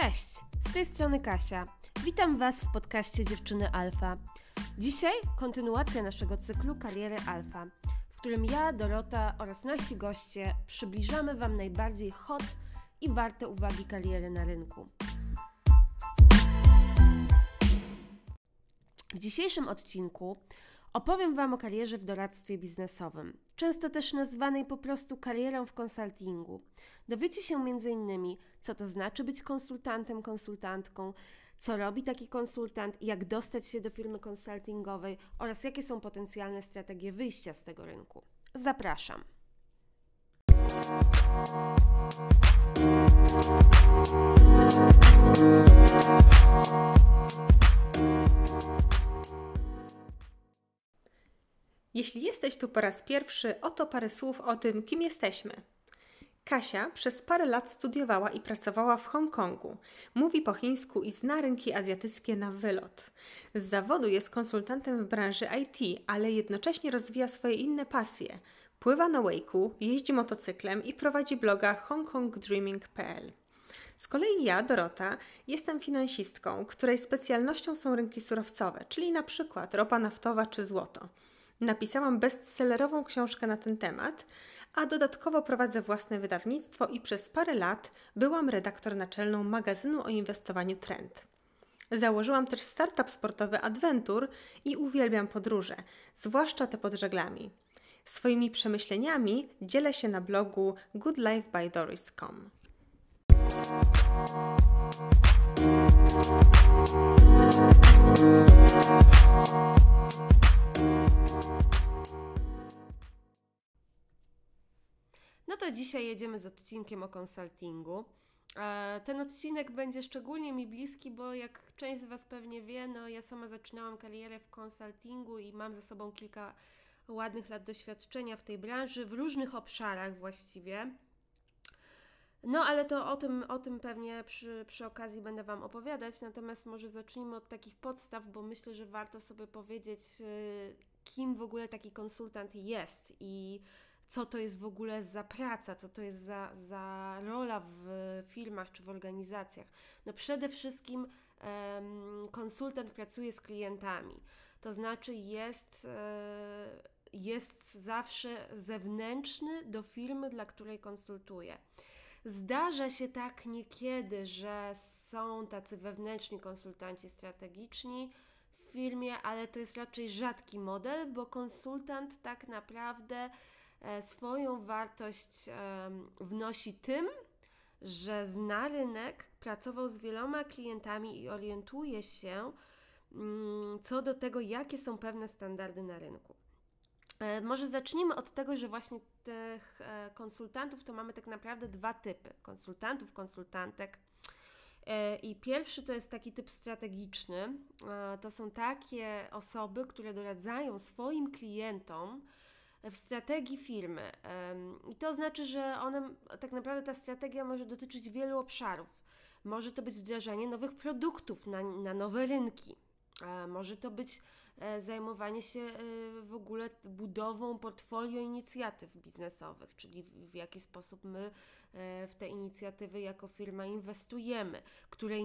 Cześć, z tej strony Kasia. Witam Was w podcaście Dziewczyny Alfa. Dzisiaj kontynuacja naszego cyklu Kariery Alfa, w którym ja, Dorota oraz nasi goście przybliżamy Wam najbardziej hot i warte uwagi kariery na rynku. W dzisiejszym odcinku opowiem Wam o karierze w doradztwie biznesowym, często też nazwanej po prostu karierą w konsultingu. Dowiecie się m.in. co to znaczy być konsultantem, konsultantką, co robi taki konsultant, jak dostać się do firmy konsultingowej oraz jakie są potencjalne strategie wyjścia z tego rynku. Zapraszam! Jeśli jesteś tu po raz pierwszy, oto parę słów o tym, kim jesteśmy. Kasia przez parę lat studiowała i pracowała w Hongkongu. Mówi po chińsku i zna rynki azjatyckie na wylot. Z zawodu jest konsultantem w branży IT, ale jednocześnie rozwija swoje inne pasje. Pływa na wake'u, jeździ motocyklem i prowadzi bloga hongkongdreaming.pl. Z kolei ja, Dorota, jestem finansistką, której specjalnością są rynki surowcowe, czyli na przykład ropa naftowa czy złoto. Napisałam bestsellerową książkę na ten temat, a dodatkowo prowadzę własne wydawnictwo i przez parę lat byłam redaktor naczelną magazynu o inwestowaniu Trend. Założyłam też startup sportowy Adventure i uwielbiam podróże, zwłaszcza te pod żeglami. Swoimi przemyśleniami dzielę się na blogu goodlifebydoris.com. No to dzisiaj jedziemy z odcinkiem o konsultingu. Ten odcinek będzie szczególnie mi bliski, bo jak część z Was pewnie wie, ja sama zaczynałam karierę w konsultingu i mam za sobą kilka ładnych lat doświadczenia w tej branży, w różnych obszarach właściwie. Ale to o tym pewnie przy okazji będę Wam opowiadać, natomiast może zacznijmy od takich podstaw, bo myślę, że warto sobie powiedzieć, kim w ogóle taki konsultant jest i co to jest w ogóle za praca, co to jest za rola w firmach czy w organizacjach. Przede wszystkim konsultant pracuje z klientami, to znaczy jest zawsze zewnętrzny do firmy, dla której konsultuje. Zdarza się tak niekiedy, że są tacy wewnętrzni konsultanci strategiczni w firmie, ale to jest raczej rzadki model, bo konsultant tak naprawdę swoją wartość wnosi tym, że zna rynek, pracował z wieloma klientami i orientuje się co do tego, jakie są pewne standardy na rynku. Może zacznijmy od tego, że właśnie tych konsultantów to mamy tak naprawdę dwa typy. Konsultantów, konsultantek. I pierwszy to jest taki typ strategiczny. To są takie osoby, które doradzają swoim klientom w strategii firmy. I to znaczy, że tak naprawdę ta strategia może dotyczyć wielu obszarów. Może to być wdrażanie nowych produktów na nowe rynki. Może to być zajmowanie się w ogóle budową portfolio inicjatyw biznesowych, czyli w jaki sposób my w te inicjatywy jako firma inwestujemy, które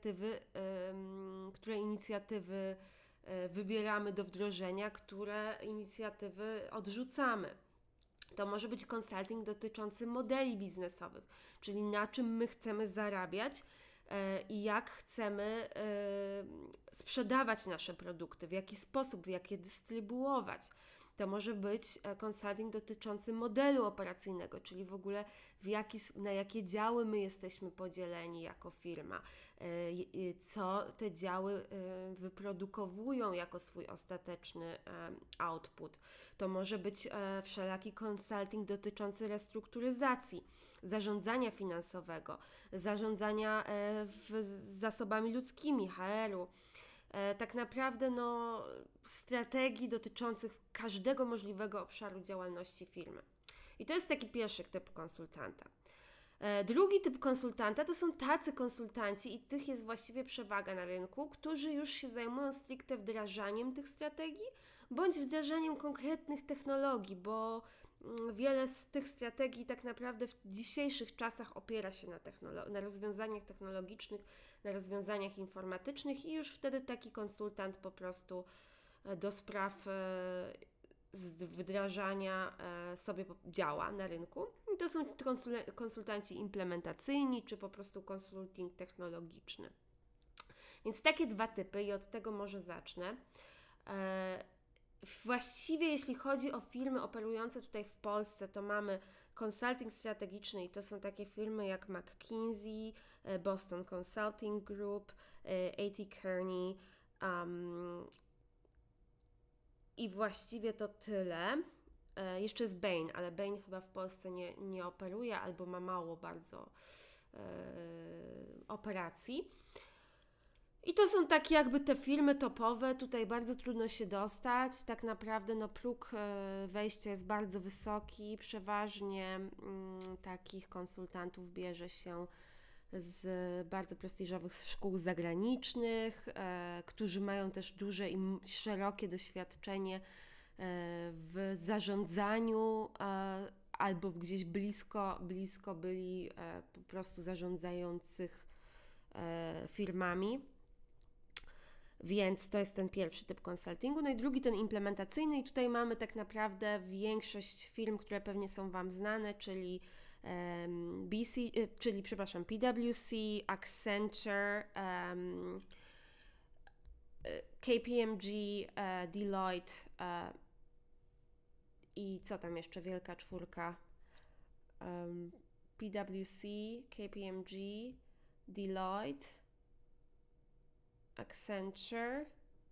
inicjatywy wybieramy do wdrożenia, które inicjatywy odrzucamy. To może być konsulting dotyczący modeli biznesowych, czyli na czym my chcemy zarabiać i jak chcemy sprzedawać nasze produkty, w jaki sposób, jak je dystrybuować. To może być konsulting dotyczący modelu operacyjnego, czyli w ogóle na jakie działy my jesteśmy podzieleni jako firma, co te działy wyprodukowują jako swój ostateczny output. To może być wszelaki konsulting dotyczący restrukturyzacji, zarządzania finansowego, zarządzania zasobami ludzkimi, HR-u, tak naprawdę strategii dotyczących każdego możliwego obszaru działalności firmy. I to jest taki pierwszy typ konsultanta. Drugi typ konsultanta to są tacy konsultanci i tych jest właściwie przewaga na rynku, którzy już się zajmują stricte wdrażaniem tych strategii, bądź wdrażaniem konkretnych technologii, bo wiele z tych strategii tak naprawdę w dzisiejszych czasach opiera się na rozwiązaniach technologicznych, na rozwiązaniach informatycznych i już wtedy taki konsultant po prostu do spraw wdrażania sobie działa na rynku. I to są konsultanci implementacyjni, czy po prostu konsulting technologiczny. Więc takie dwa typy i od tego może zacznę. Właściwie jeśli chodzi o firmy operujące tutaj w Polsce, to mamy consulting strategiczny i to są takie firmy jak McKinsey, Boston Consulting Group, A.T. Kearney i właściwie to tyle. Jeszcze jest Bain, ale Bain chyba w Polsce nie operuje albo ma mało bardzo operacji. I to są takie jakby te firmy topowe, tutaj bardzo trudno się dostać, tak naprawdę próg wejścia jest bardzo wysoki, przeważnie takich konsultantów bierze się z bardzo prestiżowych szkół zagranicznych, którzy mają też duże i szerokie doświadczenie w zarządzaniu albo gdzieś blisko byli po prostu zarządzających firmami. Więc to jest ten pierwszy typ konsultingu. No i drugi, ten implementacyjny i tutaj mamy tak naprawdę większość firm, które pewnie są Wam znane, czyli PwC, Accenture, KPMG, Deloitte i co tam jeszcze, wielka czwórka, PwC, KPMG, Deloitte, Accenture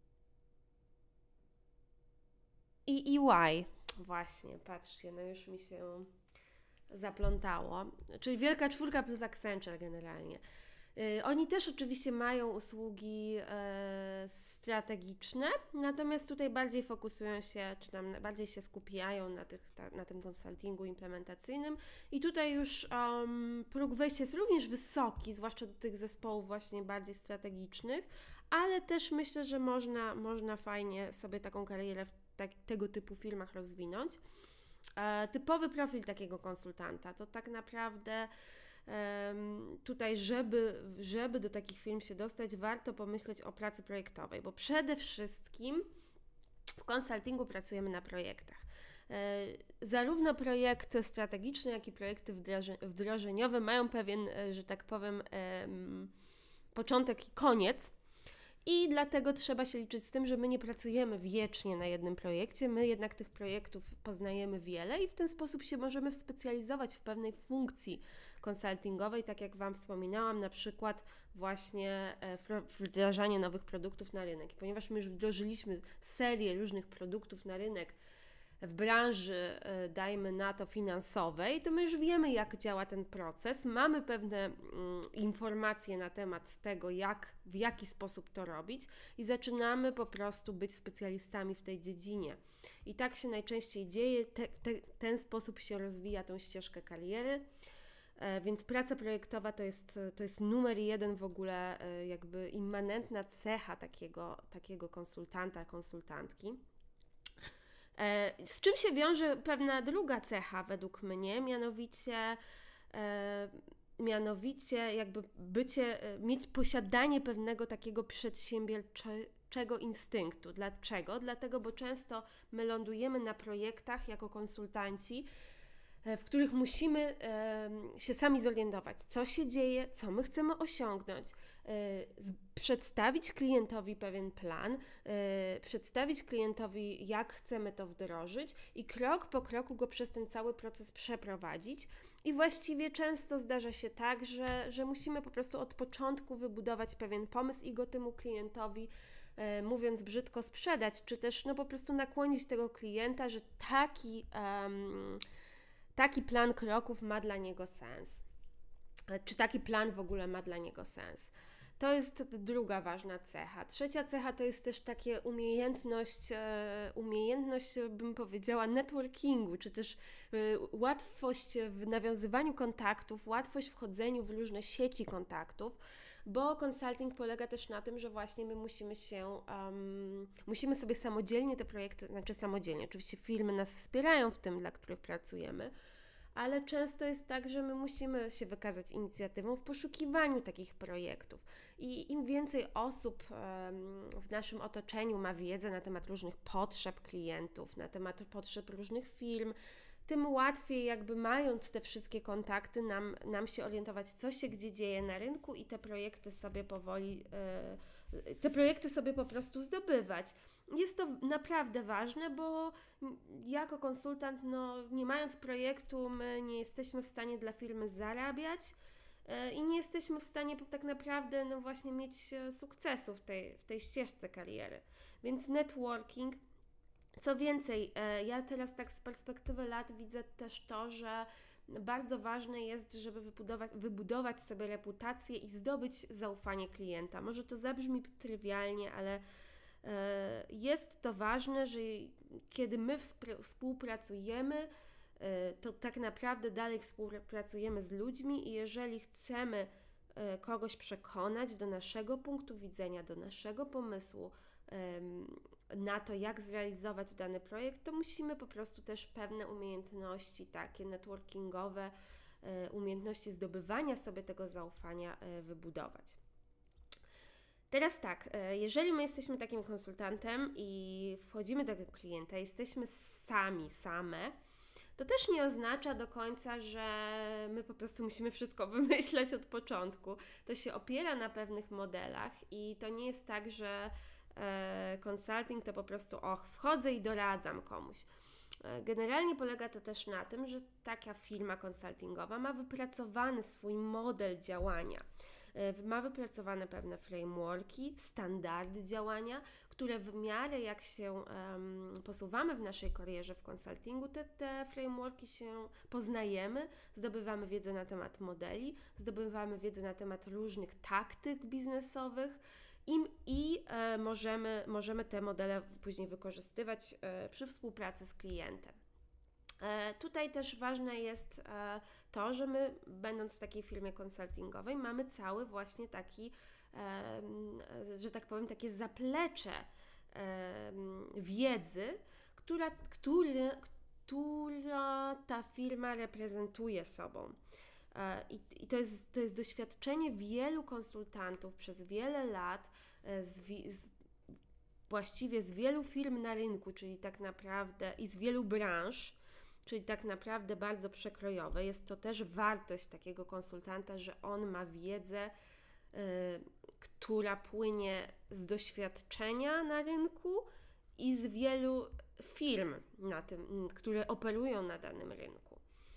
i EY. Właśnie, patrzcie, no już mi się zaplątało. Czyli wielka czwórka plus Accenture generalnie. Oni też oczywiście mają usługi strategiczne, natomiast tutaj bardziej fokusują się, czy tam bardziej się skupiają na tym konsultingu implementacyjnym i tutaj już próg wejścia jest również wysoki, zwłaszcza do tych zespołów właśnie bardziej strategicznych, ale też myślę, że można fajnie sobie taką karierę w tego typu firmach rozwinąć. Typowy profil takiego konsultanta to tak naprawdę tutaj, żeby do takich firm się dostać, warto pomyśleć o pracy projektowej, bo przede wszystkim w konsultingu pracujemy na projektach. Zarówno projekty strategiczne, jak i projekty wdrożeniowe mają pewien, że tak powiem, początek i koniec. I dlatego trzeba się liczyć z tym, że my nie pracujemy wiecznie na jednym projekcie, my jednak tych projektów poznajemy wiele i w ten sposób się możemy specjalizować w pewnej funkcji konsultingowej, tak jak Wam wspominałam, na przykład właśnie wdrażanie nowych produktów na rynek. I ponieważ my już wdrożyliśmy serię różnych produktów na rynek w branży, dajmy na to, finansowej, to my już wiemy, jak działa ten proces, mamy pewne informacje na temat tego, w jaki sposób to robić i zaczynamy po prostu być specjalistami w tej dziedzinie. I tak się najczęściej dzieje, ten sposób się rozwija tą ścieżkę kariery, więc praca projektowa to jest numer jeden w ogóle, jakby immanentna cecha takiego konsultanta, konsultantki. Z czym się wiąże pewna druga cecha według mnie, mianowicie jakby mieć posiadanie pewnego takiego przedsiębiorczego instynktu. Dlaczego? Dlatego, bo często my lądujemy na projektach jako konsultanci, w których musimy się sami zorientować, co się dzieje, co my chcemy osiągnąć, przedstawić klientowi pewien plan, przedstawić klientowi, jak chcemy to wdrożyć i krok po kroku go przez ten cały proces przeprowadzić. I właściwie często zdarza się tak, że musimy po prostu od początku wybudować pewien pomysł i go temu klientowi, mówiąc brzydko, sprzedać, czy też po prostu nakłonić tego klienta, że taki plan kroków ma dla niego sens. Czy taki plan w ogóle ma dla niego sens. To jest druga ważna cecha. Trzecia cecha to jest też takie umiejętność, bym powiedziała, networkingu, czy też łatwość w nawiązywaniu kontaktów, łatwość w wchodzeniu w różne sieci kontaktów, bo consulting polega też na tym, że właśnie my musimy sobie samodzielnie te projekty, znaczy samodzielnie, oczywiście firmy nas wspierają w tym, dla których pracujemy, ale często jest tak, że my musimy się wykazać inicjatywą w poszukiwaniu takich projektów. I im więcej osób w naszym otoczeniu ma wiedzę na temat różnych potrzeb klientów, na temat potrzeb różnych firm, tym łatwiej jakby mając te wszystkie kontakty nam się orientować, co się gdzie dzieje na rynku i te projekty sobie po prostu zdobywać. Jest to naprawdę ważne, bo jako konsultant, nie mając projektu, my nie jesteśmy w stanie dla firmy zarabiać i nie jesteśmy w stanie tak naprawdę właśnie mieć sukcesu w tej ścieżce kariery. Więc networking. Co więcej, ja teraz tak z perspektywy lat widzę też to, że bardzo ważne jest, żeby wybudować sobie reputację i zdobyć zaufanie klienta. Może to zabrzmi trywialnie, ale jest to ważne, że kiedy my współpracujemy, to tak naprawdę dalej współpracujemy z ludźmi i jeżeli chcemy kogoś przekonać do naszego punktu widzenia, do naszego pomysłu, na to, jak zrealizować dany projekt, to musimy po prostu też pewne umiejętności takie networkingowe, umiejętności zdobywania sobie tego zaufania wybudować. Teraz tak, jeżeli my jesteśmy takim konsultantem i wchodzimy do tego klienta, jesteśmy same, to też nie oznacza do końca, że my po prostu musimy wszystko wymyśleć od początku. To się opiera na pewnych modelach i to nie jest tak, że consulting to po prostu wchodzę i doradzam komuś. Generalnie polega to też na tym, że taka firma konsultingowa ma wypracowany swój model działania, ma wypracowane pewne frameworki, standardy działania, które w miarę jak się posuwamy w naszej karierze w konsultingu, te frameworki się poznajemy, zdobywamy wiedzę na temat modeli, zdobywamy wiedzę na temat różnych taktyk biznesowych, i możemy te modele później wykorzystywać przy współpracy z klientem. Tutaj też ważne jest to, że my, będąc w takiej firmie konsultingowej, mamy cały właśnie taki, że tak powiem, takie zaplecze wiedzy, która ta firma reprezentuje sobą. I to jest doświadczenie wielu konsultantów przez wiele lat, właściwie z wielu firm na rynku, czyli tak naprawdę i z wielu branż, czyli tak naprawdę bardzo przekrojowe. Jest to też wartość takiego konsultanta, że on ma wiedzę, która płynie z doświadczenia na rynku i z wielu firm, które operują na danym rynku.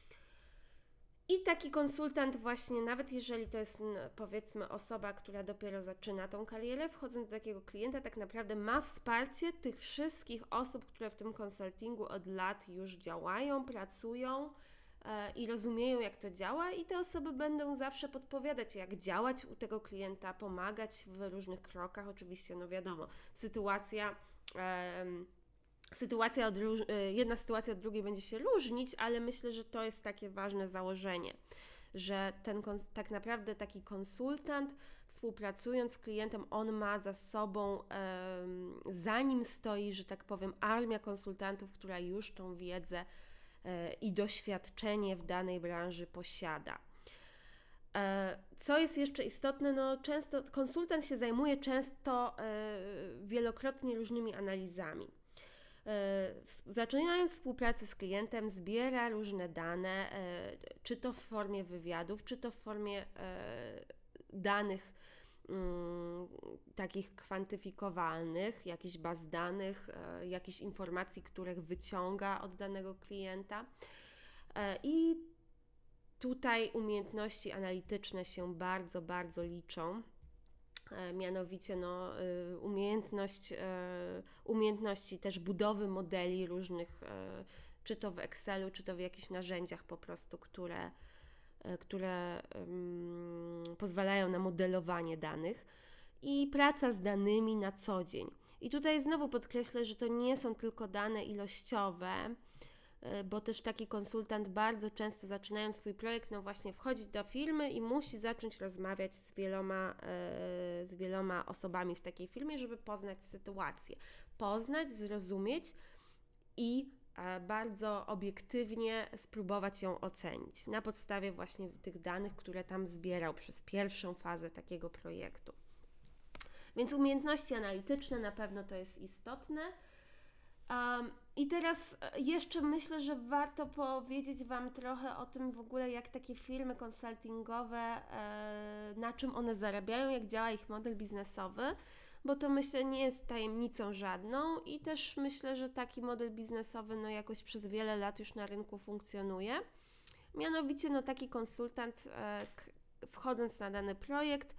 I taki konsultant właśnie, nawet jeżeli to jest powiedzmy osoba, która dopiero zaczyna tą karierę, wchodząc do takiego klienta, tak naprawdę ma wsparcie tych wszystkich osób, które w tym konsultingu od lat już działają, pracują i rozumieją, jak to działa, i te osoby będą zawsze podpowiadać, jak działać u tego klienta, pomagać w różnych krokach. Oczywiście, wiadomo, jedna sytuacja od drugiej będzie się różnić, ale myślę, że to jest takie ważne założenie, że tak naprawdę taki konsultant, współpracując z klientem, on ma za sobą, za nim stoi, że tak powiem, armia konsultantów, która już tą wiedzę i doświadczenie w danej branży posiada. Co jest jeszcze istotne, często konsultant się zajmuje wielokrotnie różnymi analizami. Zaczynając współpracę z klientem, zbiera różne dane, czy to w formie wywiadów, czy to w formie danych takich kwantyfikowalnych, jakichś baz danych, jakichś informacji, których wyciąga od danego klienta. I tutaj umiejętności analityczne się bardzo, bardzo liczą. Mianowicie umiejętności też budowy modeli różnych, czy to w Excelu, czy to w jakichś narzędziach po prostu, które pozwalają na modelowanie danych, i praca z danymi na co dzień. I tutaj znowu podkreślę, że to nie są tylko dane ilościowe, bo też taki konsultant bardzo często zaczynając swój projekt, no właśnie wchodzi do firmy i musi zacząć rozmawiać z wieloma osobami w takiej firmie, żeby poznać sytuację, poznać, zrozumieć i bardzo obiektywnie spróbować ją ocenić na podstawie właśnie tych danych, które tam zbierał przez pierwszą fazę takiego projektu. Więc umiejętności analityczne na pewno to jest istotne. I teraz jeszcze myślę, że warto powiedzieć Wam trochę o tym w ogóle, jak takie firmy konsultingowe, na czym one zarabiają, jak działa ich model biznesowy, bo to myślę nie jest tajemnicą żadną i też myślę, że taki model biznesowy no jakoś przez wiele lat już na rynku funkcjonuje. Mianowicie no taki konsultant wchodząc na dany projekt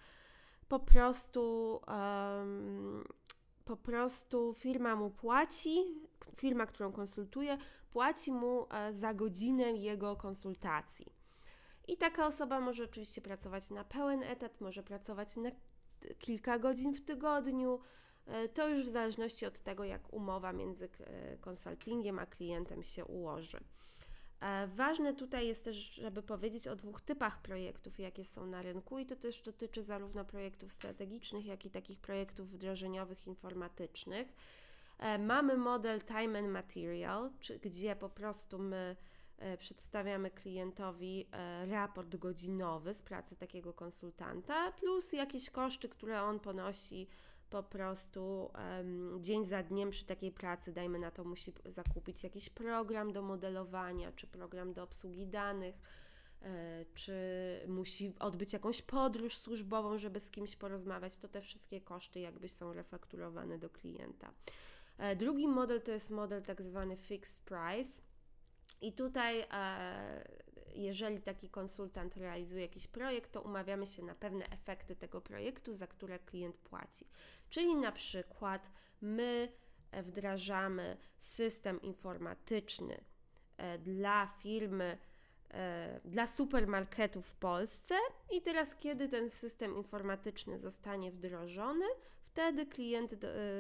po prostu firma mu płaci, firma, którą konsultuje, płaci mu za godzinę jego konsultacji. I taka osoba może oczywiście pracować na pełen etat, może pracować na kilka godzin w tygodniu. To już w zależności od tego, jak umowa między konsultingiem a klientem się ułoży. Ważne tutaj jest też, żeby powiedzieć o 2 typach projektów, jakie są na rynku i to też dotyczy zarówno projektów strategicznych, jak i takich projektów wdrożeniowych, informatycznych. Mamy model time and material, gdzie po prostu my przedstawiamy klientowi raport godzinowy z pracy takiego konsultanta, plus jakieś koszty, które on ponosi po prostu dzień za dniem przy takiej pracy, dajmy na to, musi zakupić jakiś program do modelowania, czy program do obsługi danych, czy musi odbyć jakąś podróż służbową, żeby z kimś porozmawiać, to te wszystkie koszty jakby są refakturowane do klienta. Drugi model to jest model tak zwany fixed price i tutaj jeżeli taki konsultant realizuje jakiś projekt, to umawiamy się na pewne efekty tego projektu, za które klient płaci. Czyli na przykład my wdrażamy system informatyczny dla firmy, dla supermarketów w Polsce i teraz kiedy ten system informatyczny zostanie wdrożony, wtedy klient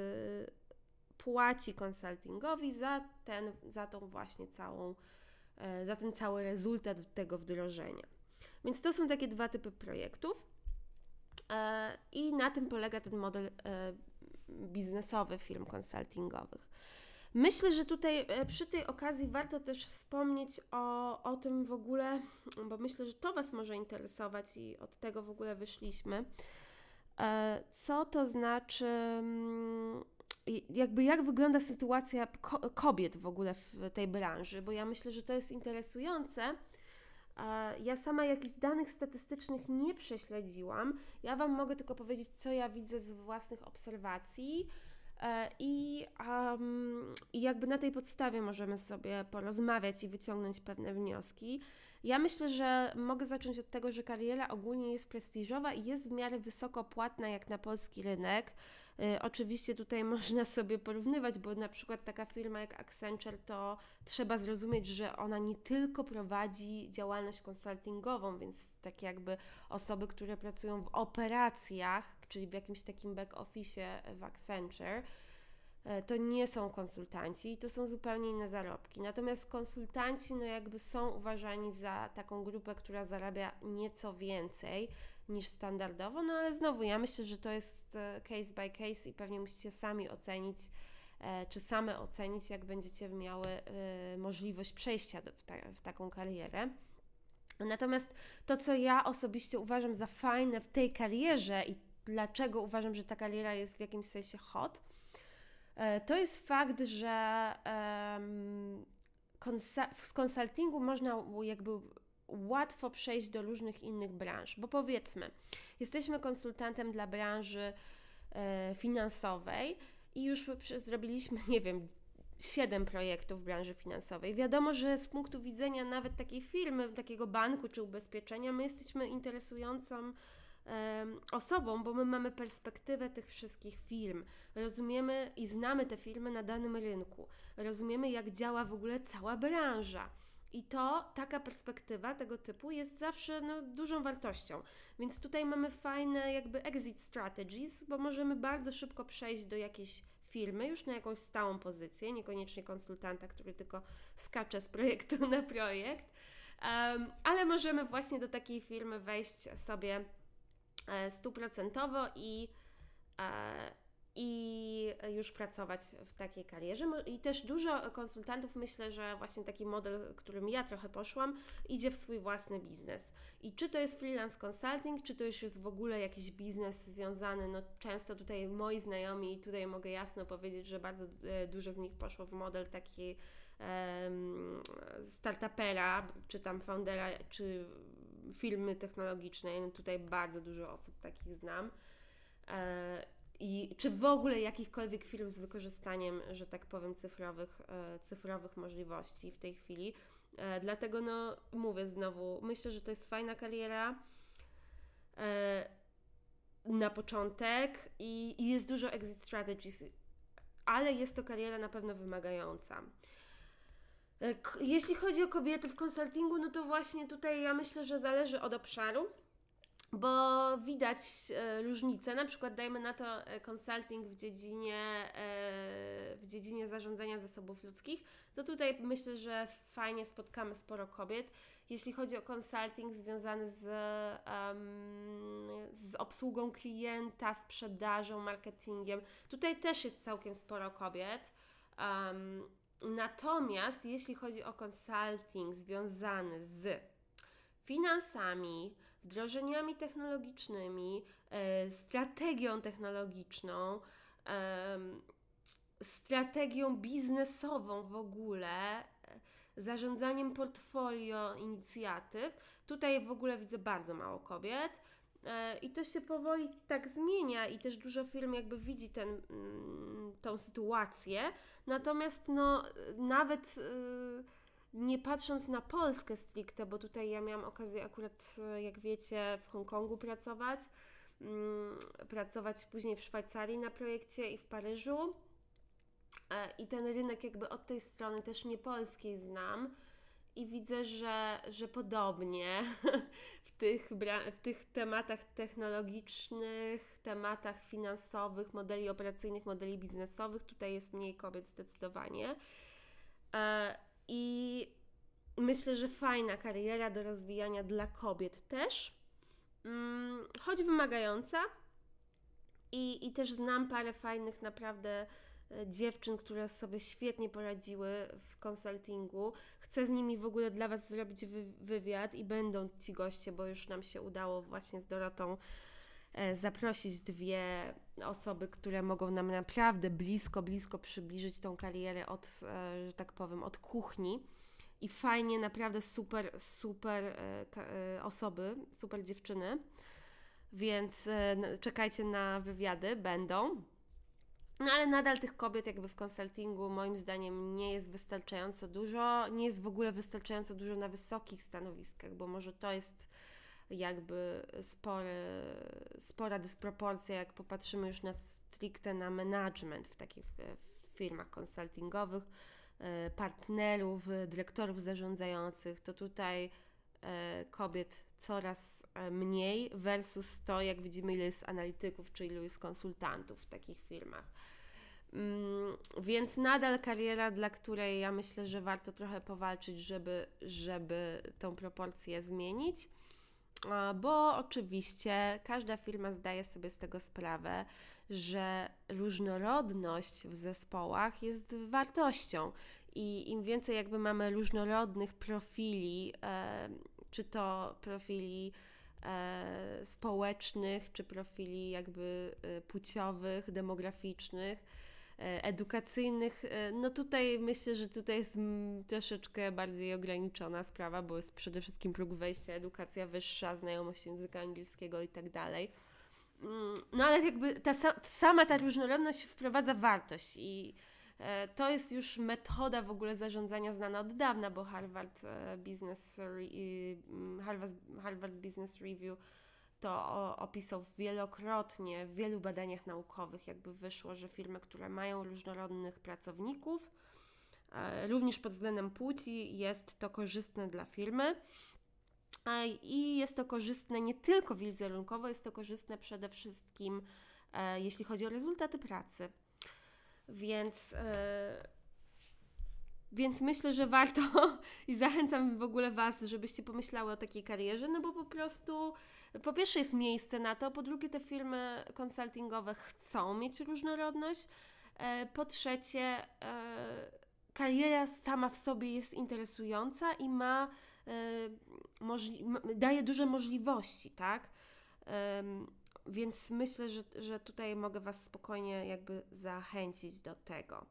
płaci konsultingowi za tą właśnie za ten cały rezultat tego wdrożenia. Więc to są takie 2 typy projektów i na tym polega ten model biznesowy firm konsultingowych. Myślę, że tutaj przy tej okazji warto też wspomnieć o tym w ogóle, bo myślę, że to Was może interesować i od tego w ogóle wyszliśmy. Co to znaczy, jak wygląda sytuacja kobiet w ogóle w tej branży, bo ja myślę, że to jest interesujące. Ja sama jakichś danych statystycznych nie prześledziłam. Ja Wam mogę tylko powiedzieć, co ja widzę z własnych obserwacji i jakby na tej podstawie możemy sobie porozmawiać i wyciągnąć pewne wnioski. Ja myślę, że mogę zacząć od tego, że kariera ogólnie jest prestiżowa i jest w miarę wysoko płatna jak na polski rynek. Oczywiście tutaj można sobie porównywać, bo na przykład taka firma jak Accenture, to trzeba zrozumieć, że ona nie tylko prowadzi działalność konsultingową, więc tak jakby osoby, które pracują w operacjach, czyli w jakimś takim back office w Accenture, to nie są konsultanci i to są zupełnie inne zarobki. Natomiast konsultanci no jakby są uważani za taką grupę, która zarabia nieco więcej niż standardowo, no ale znowu ja myślę, że to jest case by case i pewnie musicie sami ocenić, czy same ocenić, jak będziecie miały możliwość przejścia w taką karierę. Natomiast to, co ja osobiście uważam za fajne w tej karierze i dlaczego uważam, że ta kariera jest w jakimś sensie hot, to jest fakt, że z konsultingu można jakby łatwo przejść do różnych innych branż, bo powiedzmy, jesteśmy konsultantem dla branży finansowej i już zrobiliśmy, nie wiem, 7 projektów w branży finansowej. Wiadomo, że z punktu widzenia nawet takiej firmy, takiego banku czy ubezpieczenia, my jesteśmy interesującą osobą, bo my mamy perspektywę tych wszystkich firm. Rozumiemy i znamy te firmy na danym rynku. Rozumiemy, jak działa w ogóle cała branża. I taka perspektywa tego typu jest zawsze dużą wartością. Więc tutaj mamy fajne jakby exit strategies, bo możemy bardzo szybko przejść do jakiejś firmy już na jakąś stałą pozycję, niekoniecznie konsultanta, który tylko skacze z projektu na projekt, ale możemy właśnie do takiej firmy wejść sobie 100% i już pracować w takiej karierze. I też dużo konsultantów, myślę, że właśnie taki model, którym ja trochę poszłam, idzie w swój własny biznes. I czy to jest freelance consulting, czy to już jest w ogóle jakiś biznes związany, no często tutaj moi znajomi, i tutaj mogę jasno powiedzieć, że bardzo dużo z nich poszło w model taki startupera, czy tam foundera, czy firmy technologicznej. No tutaj bardzo dużo osób takich znam. Czy w ogóle jakichkolwiek firm z wykorzystaniem, że tak powiem, cyfrowych możliwości w tej chwili. Dlatego no mówię znowu, myślę, że to jest fajna kariera na początek i jest dużo exit strategies, ale jest to kariera na pewno wymagająca. Jeśli chodzi o kobiety w konsultingu, no to właśnie tutaj ja myślę, że zależy od obszaru, bo widać różnice, na przykład dajmy na to consulting w dziedzinie zarządzania zasobów ludzkich, to tutaj myślę, że fajnie spotkamy sporo kobiet. Jeśli chodzi o consulting związany z obsługą klienta, sprzedażą, marketingiem, tutaj też jest całkiem sporo kobiet. Natomiast jeśli chodzi o consulting związany z finansami, wdrożeniami technologicznymi, strategią technologiczną, strategią biznesową w ogóle, zarządzaniem portfolio inicjatyw, tutaj w ogóle widzę bardzo mało kobiet i to się powoli tak zmienia i też dużo firm jakby widzi tą sytuację, natomiast no nawet nie patrząc na Polskę stricte, bo tutaj ja miałam okazję akurat, jak wiecie, w Hongkongu pracować później w Szwajcarii na projekcie i w Paryżu. I ten rynek jakby od tej strony też niepolskiej znam i widzę, że podobnie w tych tematach technologicznych, tematach finansowych, modeli operacyjnych, modeli biznesowych, tutaj jest mniej kobiet zdecydowanie. I myślę, że fajna kariera do rozwijania dla kobiet też, choć wymagająca i też znam parę fajnych naprawdę dziewczyn, które sobie świetnie poradziły w konsultingu. Chcę z nimi w ogóle dla Was zrobić wywiad i będą ci goście, bo już nam się udało właśnie z Dorotą zaprosić 2 osoby, które mogą nam naprawdę blisko przybliżyć tą karierę że tak powiem, od kuchni. I fajnie, naprawdę super osoby, super dziewczyny. Więc czekajcie na wywiady, będą. No ale nadal tych kobiet jakby w konsultingu moim zdaniem nie jest wystarczająco dużo, nie jest w ogóle wystarczająco dużo na wysokich stanowiskach, bo może to jest jakby spora dysproporcja, jak popatrzymy już stricte na management w takich firmach konsultingowych, partnerów, dyrektorów zarządzających, to tutaj kobiet coraz mniej versus to, jak widzimy, ile jest analityków, czy ilu jest konsultantów w takich firmach. Więc nadal kariera, dla której ja myślę, że warto trochę powalczyć, żeby tą proporcję zmienić, bo oczywiście każda firma zdaje sobie z tego sprawę, że różnorodność w zespołach jest wartością i im więcej jakby mamy różnorodnych profili, czy to profili społecznych, czy profili jakby płciowych, demograficznych, edukacyjnych, no tutaj myślę, że tutaj jest troszeczkę bardziej ograniczona sprawa, bo jest przede wszystkim próg wejścia, edukacja wyższa, znajomość języka angielskiego i tak dalej. No ale jakby sama ta różnorodność wprowadza wartość i to jest już metoda w ogóle zarządzania znana od dawna, bo Harvard Business Review to opisał wielokrotnie, w wielu badaniach naukowych jakby wyszło, że firmy, które mają różnorodnych pracowników, również pod względem płci, jest to korzystne dla firmy. I jest to korzystne nie tylko wizerunkowo, jest to korzystne przede wszystkim, jeśli chodzi o rezultaty pracy. Więc myślę, że warto i zachęcam w ogóle Was, żebyście pomyślały o takiej karierze, no bo po prostu po pierwsze jest miejsce na to, po drugie te firmy konsultingowe chcą mieć różnorodność, po trzecie kariera sama w sobie jest interesująca i daje duże możliwości, tak? Więc myślę, że tutaj mogę Was spokojnie jakby zachęcić do tego.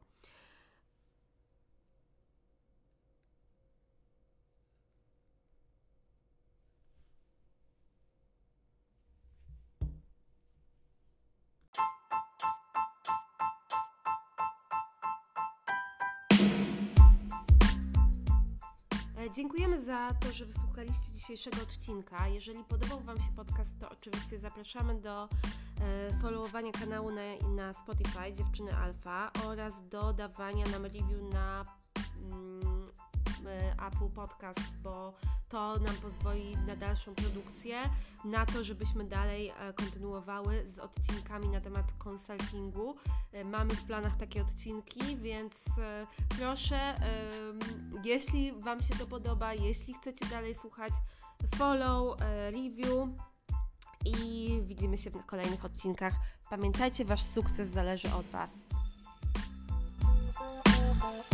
Dziękujemy za to, że wysłuchaliście dzisiejszego odcinka. Jeżeli podobał Wam się podcast, to oczywiście zapraszamy do followowania kanału na Spotify Dziewczyny Alfa oraz do dawania nam review na Apple Podcasts, bo to nam pozwoli na dalszą produkcję, na to, żebyśmy dalej kontynuowały z odcinkami na temat konsultingu. Mamy w planach takie odcinki, więc proszę, jeśli Wam się to podoba, jeśli chcecie dalej słuchać, follow, review i widzimy się w kolejnych odcinkach. Pamiętajcie, Wasz sukces zależy od Was.